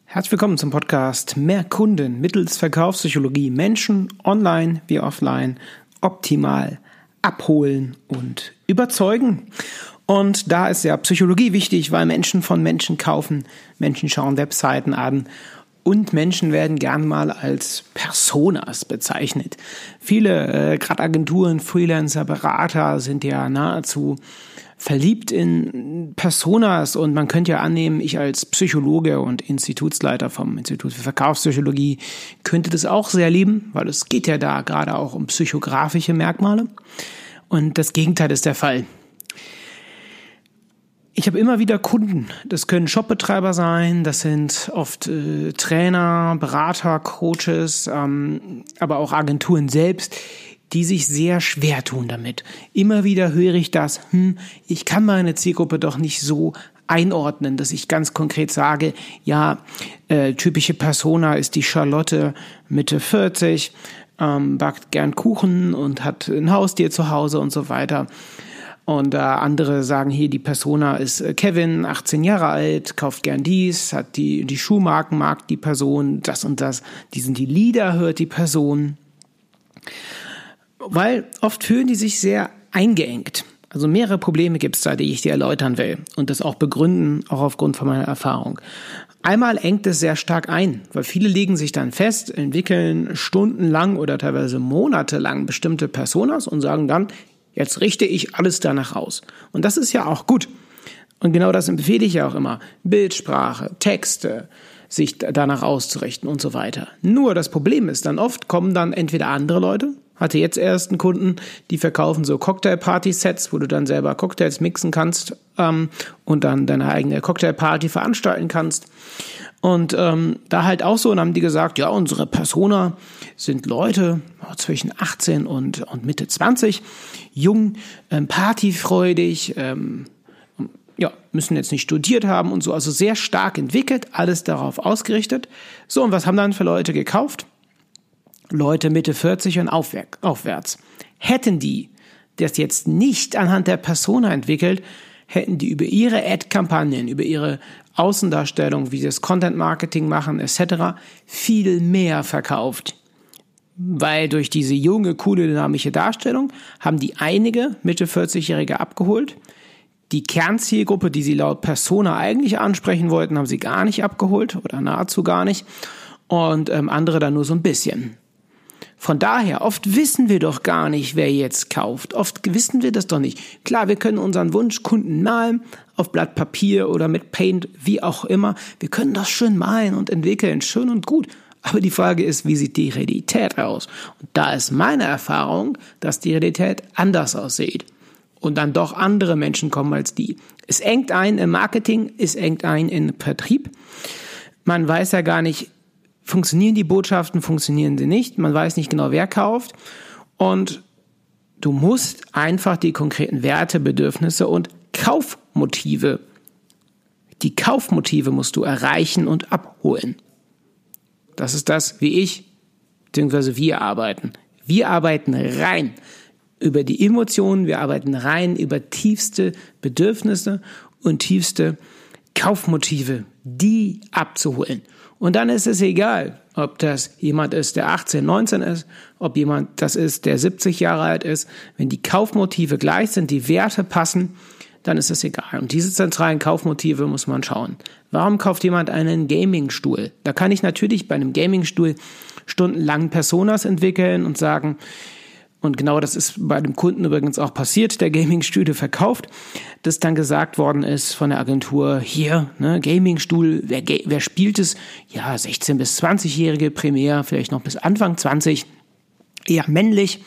Herzlich willkommen zum Podcast Mehr Kunden mittels Verkaufspsychologie. Menschen online wie offline optimal abholen und überzeugen. Und da ist ja Psychologie wichtig, weil Menschen von Menschen kaufen, Menschen schauen Webseiten an und Menschen werden gern mal als Personas bezeichnet. Viele, gerade Agenturen, Freelancer, Berater sind ja nahezu verliebt in Personas und man könnte ja annehmen, ich als Psychologe und Institutsleiter vom Institut für Verkaufspsychologie könnte das auch sehr lieben, weil es geht ja da gerade auch um psychografische Merkmale und das Gegenteil ist der Fall. Ich habe immer wieder Kunden, das können Shopbetreiber sein, das sind oft Trainer, Berater, Coaches, aber auch Agenturen selbst, die sich sehr schwer tun damit. Immer wieder höre ich das, ich kann meine Zielgruppe doch nicht so einordnen, dass ich ganz konkret sage, ja, typische Persona ist die Charlotte, Mitte 40, backt gern Kuchen und hat ein Haustier zu Hause und so weiter. Und andere sagen hier, die Persona ist Kevin, 18 Jahre alt, kauft gern dies, hat die Schuhmarken, mag die Person, das und das, die sind die Lieder, hört die Person. Weil oft fühlen die sich sehr eingeengt. Also mehrere Probleme gibt es da, die ich dir erläutern will und das auch begründen, auch aufgrund von meiner Erfahrung. Einmal engt es sehr stark ein, weil viele legen sich dann fest, entwickeln stundenlang oder teilweise monatelang bestimmte Personas und sagen dann, jetzt richte ich alles danach aus. Und das ist ja auch gut. Und genau das empfehle ich ja auch immer. Bildsprache, Texte, sich danach auszurichten und so weiter. Nur das Problem ist, dann oft kommen dann entweder andere Leute, hatte jetzt erst einen Kunden, die verkaufen so Cocktail-Party-Sets, wo du dann selber Cocktails mixen kannst und dann deine eigene Cocktail-Party veranstalten kannst. Und da halt auch so, und haben die gesagt, ja, unsere Persona sind Leute zwischen 18 und Mitte 20, jung, partyfreudig, ja, müssen jetzt nicht studiert haben und so, also sehr stark entwickelt, alles darauf ausgerichtet. So, und was haben dann für Leute gekauft? Leute Mitte 40 und aufwärts. Hätten die das jetzt nicht anhand der Persona entwickelt, hätten die über ihre Ad-Kampagnen, über ihre Außendarstellung, wie sie das Content-Marketing machen, etc. viel mehr verkauft. Weil durch diese junge, coole, dynamische Darstellung haben die einige Mitte 40-Jährige abgeholt. Die Kernzielgruppe, die sie laut Persona eigentlich ansprechen wollten, haben sie gar nicht abgeholt oder nahezu gar nicht. Und andere dann nur so ein bisschen. Von daher, oft wissen wir doch gar nicht, wer jetzt kauft. Oft wissen wir das doch nicht. Klar, wir können unseren Wunschkunden malen, auf Blatt Papier oder mit Paint, wie auch immer. Wir können das schön malen und entwickeln, schön und gut. Aber die Frage ist, wie sieht die Realität aus? Und da ist meine Erfahrung, dass die Realität anders aussieht. Und dann doch andere Menschen kommen als die. Es engt ein im Marketing, es engt ein im Vertrieb. Man weiß ja gar nicht, funktionieren die Botschaften, funktionieren sie nicht. Man weiß nicht genau, wer kauft. Und du musst einfach die konkreten Werte, Bedürfnisse und Kaufmotive, die Kaufmotive musst du erreichen und abholen. Das ist das, wie ich, beziehungsweise wir arbeiten. Wir arbeiten rein über die Emotionen, wir arbeiten rein über tiefste Bedürfnisse und tiefste Kaufmotive, die abzuholen. Und dann ist es egal, ob das jemand ist, der 18, 19 ist, ob jemand das ist, der 70 Jahre alt ist. Wenn die Kaufmotive gleich sind, die Werte passen, dann ist es egal. Und diese zentralen Kaufmotive muss man schauen. Warum kauft jemand einen Gamingstuhl? Da kann ich natürlich bei einem Gamingstuhl stundenlang Personas entwickeln und sagen, und genau das ist bei dem Kunden übrigens auch passiert, der Gamingstühle verkauft, dass dann gesagt worden ist von der Agentur, hier, ne, Gamingstuhl, wer spielt es? Ja, 16- bis 20-Jährige primär, vielleicht noch bis Anfang 20, eher männlich,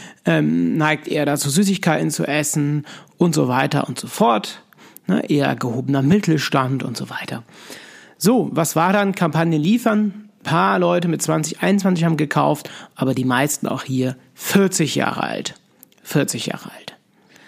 neigt eher dazu, Süßigkeiten zu essen und so weiter und so fort, ne, eher gehobener Mittelstand und so weiter. So, was war dann? Kampagnen liefern. Paar Leute mit 20, 21 haben gekauft, aber die meisten auch hier 40 Jahre alt. 40 Jahre alt.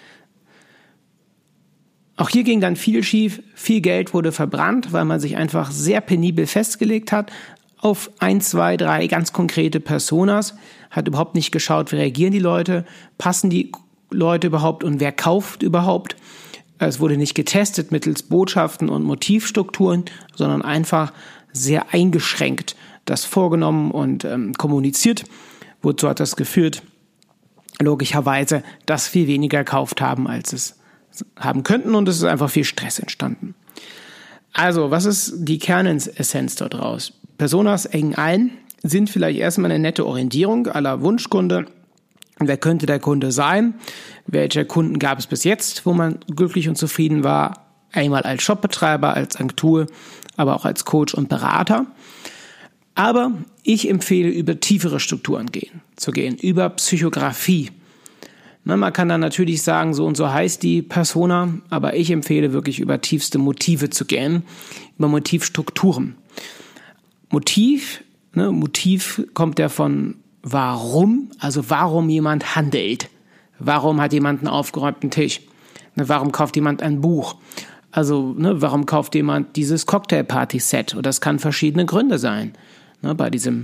Auch hier ging dann viel schief, viel Geld wurde verbrannt, weil man sich einfach sehr penibel festgelegt hat auf 1, 2, 3 ganz konkrete Personas, hat überhaupt nicht geschaut, wie reagieren die Leute, passen die Leute überhaupt und wer kauft überhaupt. Es wurde nicht getestet mittels Botschaften und Motivstrukturen, sondern einfach sehr eingeschränkt das vorgenommen und kommuniziert. Wozu hat das geführt? Logischerweise, dass wir weniger gekauft haben, als es haben könnten, und es ist einfach viel Stress entstanden. Also, was ist die Kernessenz dort raus? Personas engen ein, sind vielleicht erstmal eine nette Orientierung à la Wunschkunde. Wer könnte der Kunde sein? Welche Kunden gab es bis jetzt, wo man glücklich und zufrieden war? Einmal als Shopbetreiber, als Agentur, aber auch als Coach und Berater. Aber ich empfehle, über tiefere Strukturen zu gehen, über Psychografie. Man kann dann natürlich sagen, so und so heißt die Persona, aber ich empfehle wirklich über tiefste Motive zu gehen, über Motivstrukturen. Motiv kommt ja von warum, also warum jemand handelt. Warum hat jemand einen aufgeräumten Tisch? Warum kauft jemand ein Buch? Also, warum kauft jemand dieses Cocktailparty-Set? Und das kann verschiedene Gründe sein. Bei diesem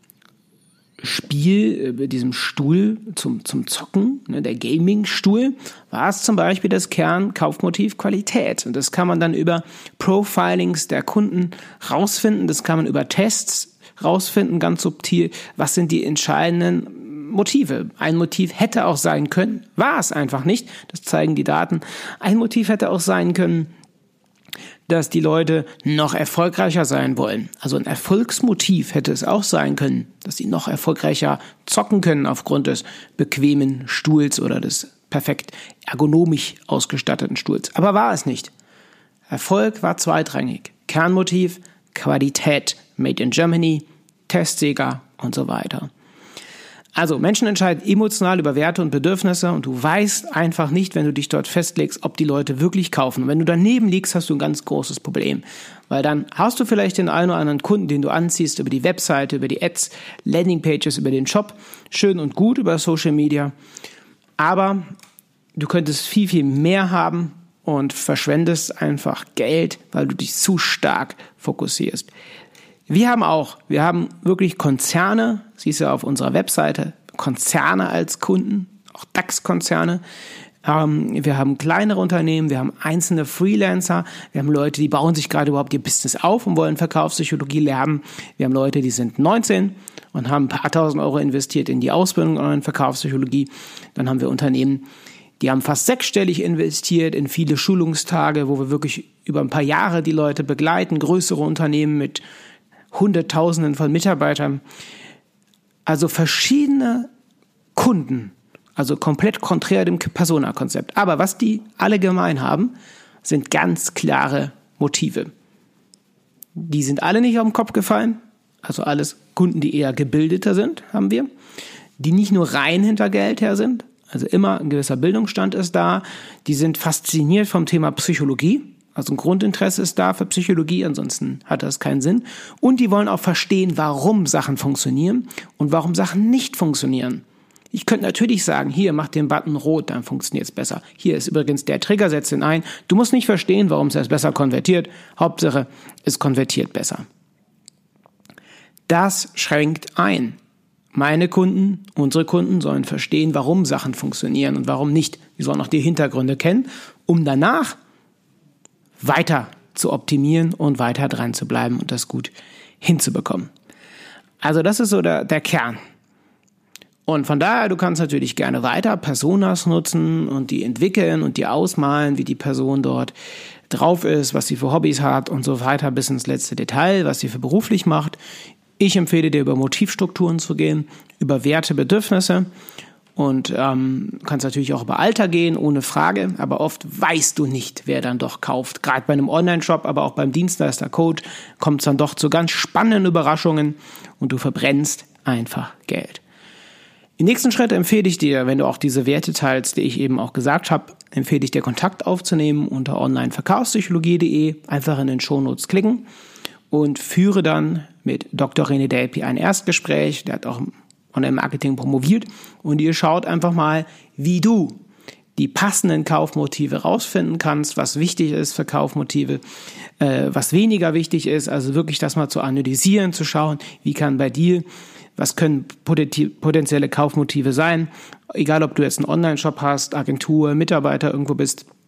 Spiel, diesem Stuhl zum Zocken, der Gaming-Stuhl, war es zum Beispiel das Kernkaufmotiv Qualität. Und das kann man dann über Profilings der Kunden rausfinden. Das kann man über Tests rausfinden, ganz subtil. Was sind die entscheidenden Motive? Ein Motiv hätte auch sein können, war es einfach nicht. Das zeigen die Daten. Ein Motiv hätte auch sein können, dass die Leute noch erfolgreicher sein wollen. Also ein Erfolgsmotiv hätte es auch sein können, dass sie noch erfolgreicher zocken können aufgrund des bequemen Stuhls oder des perfekt ergonomisch ausgestatteten Stuhls. Aber war es nicht. Erfolg war zweitrangig. Kernmotiv, Qualität, Made in Germany, Testsieger und so weiter. Also Menschen entscheiden emotional über Werte und Bedürfnisse und du weißt einfach nicht, wenn du dich dort festlegst, ob die Leute wirklich kaufen. Und wenn du daneben liegst, hast du ein ganz großes Problem. Weil dann hast du vielleicht den einen oder anderen Kunden, den du anziehst über die Webseite, über die Ads, Landingpages, über den Shop. Schön und gut über Social Media. Aber du könntest viel, viel mehr haben und verschwendest einfach Geld, weil du dich zu stark fokussierst. Wir haben wirklich Konzerne, siehst du auf unserer Webseite, Konzerne als Kunden, auch DAX-Konzerne. Wir haben kleinere Unternehmen, wir haben einzelne Freelancer, wir haben Leute, die bauen sich gerade überhaupt ihr Business auf und wollen Verkaufspsychologie lernen. Wir haben Leute, die sind 19 und haben ein paar tausend Euro investiert in die Ausbildung in Verkaufspsychologie. Dann haben wir Unternehmen, die haben fast sechsstellig investiert in viele Schulungstage, wo wir wirklich über ein paar Jahre die Leute begleiten, größere Unternehmen mit Hunderttausenden von Mitarbeitern. Also verschiedene Kunden, also komplett konträr dem Persona-Konzept. Aber was die alle gemein haben, sind ganz klare Motive. Die sind alle nicht auf den Kopf gefallen, also alles Kunden, die eher gebildeter sind, haben wir, die nicht nur rein hinter Geld her sind, also immer ein gewisser Bildungsstand ist da, die sind fasziniert vom Thema Psychologie, also ein Grundinteresse ist da für Psychologie, ansonsten hat das keinen Sinn. Und die wollen auch verstehen, warum Sachen funktionieren und warum Sachen nicht funktionieren. Ich könnte natürlich sagen, hier, mach den Button rot, dann funktioniert es besser. Hier ist übrigens der Trigger, setz ihn ein. Du musst nicht verstehen, warum es erst besser konvertiert. Hauptsache, es konvertiert besser. Das schränkt ein. Meine Kunden, unsere Kunden sollen verstehen, warum Sachen funktionieren und warum nicht. Die sollen auch die Hintergründe kennen, um danach weiter zu optimieren und weiter dran zu bleiben und das gut hinzubekommen. Also das ist so der Kern. Und von daher, du kannst natürlich gerne weiter Personas nutzen und die entwickeln und die ausmalen, wie die Person dort drauf ist, was sie für Hobbys hat und so weiter bis ins letzte Detail, was sie für beruflich macht. Ich empfehle dir, über Motivstrukturen zu gehen, über Werte, Bedürfnisse. Und kannst natürlich auch über Alter gehen, ohne Frage. Aber oft weißt du nicht, wer dann doch kauft. Gerade bei einem Online-Shop, aber auch beim Dienstleister-Code kommt es dann doch zu ganz spannenden Überraschungen und du verbrennst einfach Geld. Im nächsten Schritt empfehle ich dir, wenn du auch diese Werte teilst, die ich eben auch gesagt habe, empfehle ich dir, Kontakt aufzunehmen unter onlineverkaufspsychologie.de. Einfach in den Shownotes klicken und führe dann mit Dr. René Delpy ein Erstgespräch. Der hat auch Online-Marketing promoviert und ihr schaut einfach mal, wie du die passenden Kaufmotive rausfinden kannst, was wichtig ist für Kaufmotive, was weniger wichtig ist, also wirklich das mal zu analysieren, zu schauen, wie kann bei dir, was können potenzielle Kaufmotive sein, egal ob du jetzt einen Online-Shop hast, Agentur, Mitarbeiter irgendwo bist,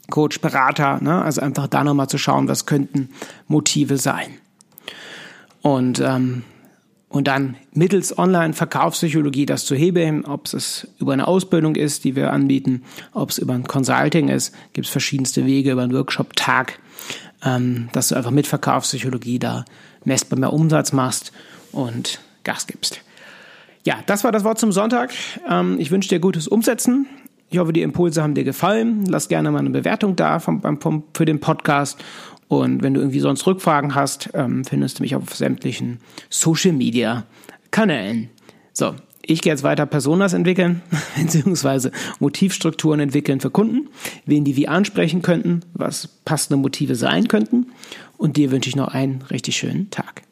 Coach, Berater, ne? Also einfach da nochmal zu schauen, was könnten Motive sein. Und dann mittels Online-Verkaufspsychologie das zu hebeln, ob es über eine Ausbildung ist, die wir anbieten, ob es über ein Consulting ist, gibt es verschiedenste Wege, über einen Workshop-Tag, dass du einfach mit Verkaufspsychologie da messbar mehr Umsatz machst und Gas gibst. Ja, das war das Wort zum Sonntag. Ich wünsche dir gutes Umsetzen. Ich hoffe, die Impulse haben dir gefallen. Lass gerne mal eine Bewertung da für den Podcast. Und wenn du irgendwie sonst Rückfragen hast, findest du mich auf sämtlichen Social-Media-Kanälen. So, ich gehe jetzt weiter Personas entwickeln, beziehungsweise Motivstrukturen entwickeln für Kunden, wen die wie ansprechen könnten, was passende Motive sein könnten. Und dir wünsche ich noch einen richtig schönen Tag.